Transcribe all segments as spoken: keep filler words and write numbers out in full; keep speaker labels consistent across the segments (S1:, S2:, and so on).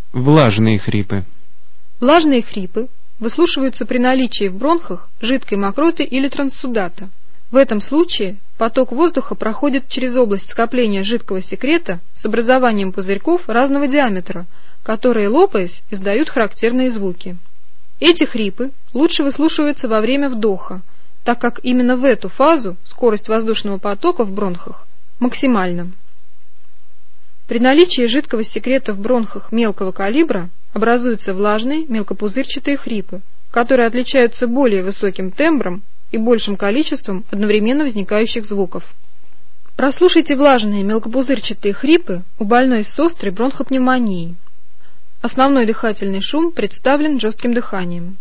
S1: Влажные хрипы.
S2: Влажные хрипы выслушиваются при наличии в бронхах жидкой мокроты или транссудата. В этом случае поток воздуха проходит через область скопления жидкого секрета с образованием пузырьков разного диаметра, которые, лопаясь, издают характерные звуки. Эти хрипы лучше выслушиваются во время вдоха, так как именно в эту фазу скорость воздушного потока в бронхах максимальна. При наличии жидкого секрета в бронхах мелкого калибра образуются влажные мелкопузырчатые хрипы, которые отличаются более высоким тембром и большим количеством одновременно возникающих звуков. Прослушайте влажные мелкопузырчатые хрипы у больной с острой бронхопневмонией. Основной дыхательный шум представлен жестким дыханием.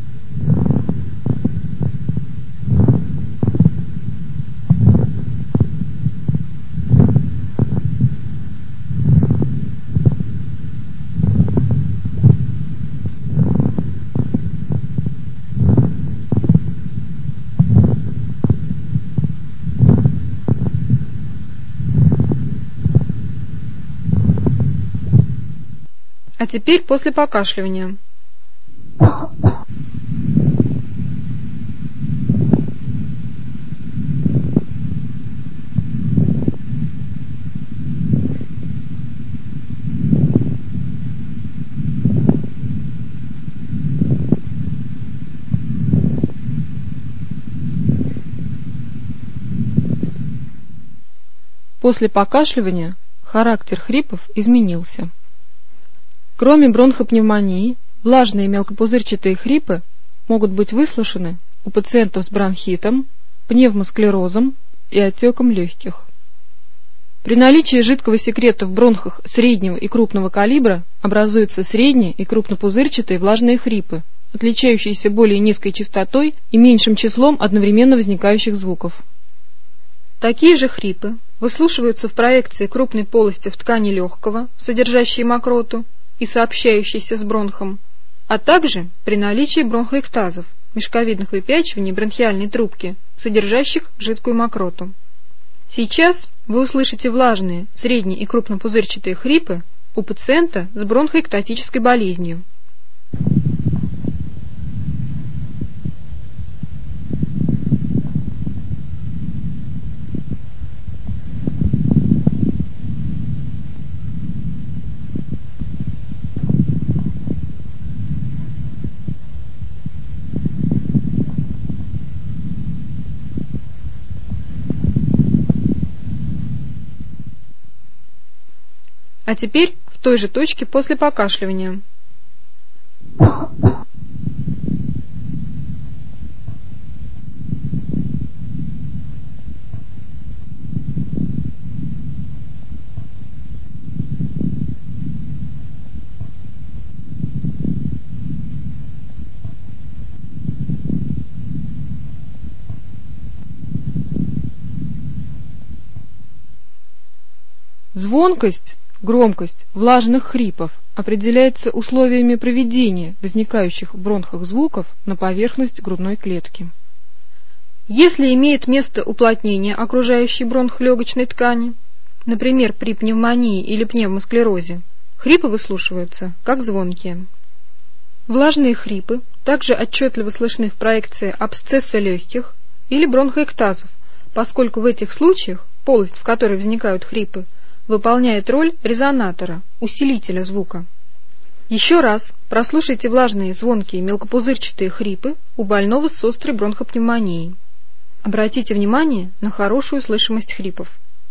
S2: А теперь после покашливания. После покашливания характер хрипов изменился. Кроме бронхопневмонии, влажные мелкопузырчатые хрипы могут быть выслушаны у пациентов с бронхитом, пневмосклерозом и отеком легких. При наличии жидкого секрета в бронхах среднего и крупного калибра образуются средние и крупнопузырчатые влажные хрипы, отличающиеся более низкой частотой и меньшим числом одновременно возникающих звуков. Такие же хрипы выслушиваются в проекции крупной полости в ткани легкого, содержащей мокроту и сообщающейся с бронхом, а также при наличии бронхоэктазов, мешковидных выпячиваний бронхиальной трубки, содержащих жидкую мокроту. Сейчас вы услышите влажные, средние и крупнопузырчатые хрипы у пациента с бронхоэктатической болезнью. А теперь в той же точке после покашливания. Звонкость, громкость влажных хрипов определяется условиями проведения возникающих в бронхах звуков на поверхность грудной клетки. Если имеет место уплотнение окружающей бронхолегочной ткани, например, при пневмонии или пневмосклерозе, хрипы выслушиваются как звонкие. Влажные хрипы также отчетливо слышны в проекции абсцесса легких или бронхоэктазов, поскольку в этих случаях полость, в которой возникают хрипы, выполняет роль резонатора, усилителя звука. Еще раз прослушайте влажные, звонкие, мелкопузырчатые хрипы у больного с острой бронхопневмонией. Обратите внимание на хорошую слышимость хрипов.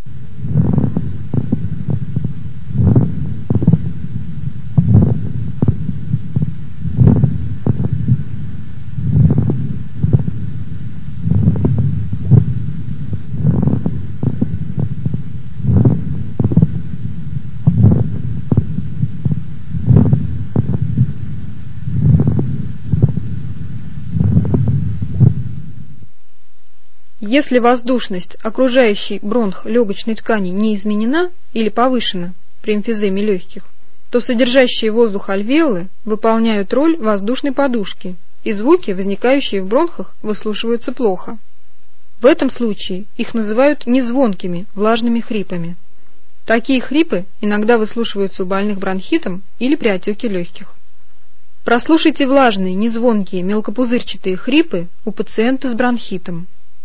S2: Если воздушность окружающей бронх легочной ткани не изменена или повышена при эмфиземе легких, то содержащие воздух альвеолы выполняют роль воздушной подушки, и звуки, возникающие в бронхах, выслушиваются плохо. В этом случае их называют незвонкими влажными хрипами. Такие хрипы иногда выслушиваются у больных бронхитом или при отеке легких. Прослушайте влажные, незвонкие, мелкопузырчатые хрипы у пациента с бронхитом.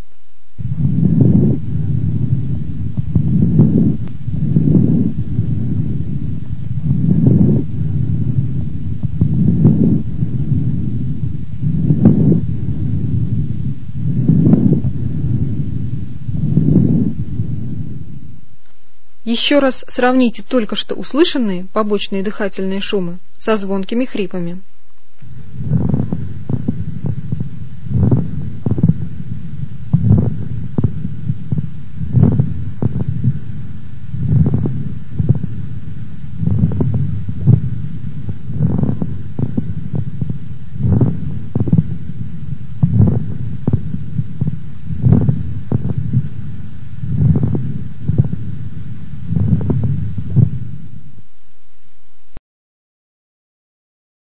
S2: Еще раз сравните только что услышанные побочные дыхательные шумы со звонкими хрипами.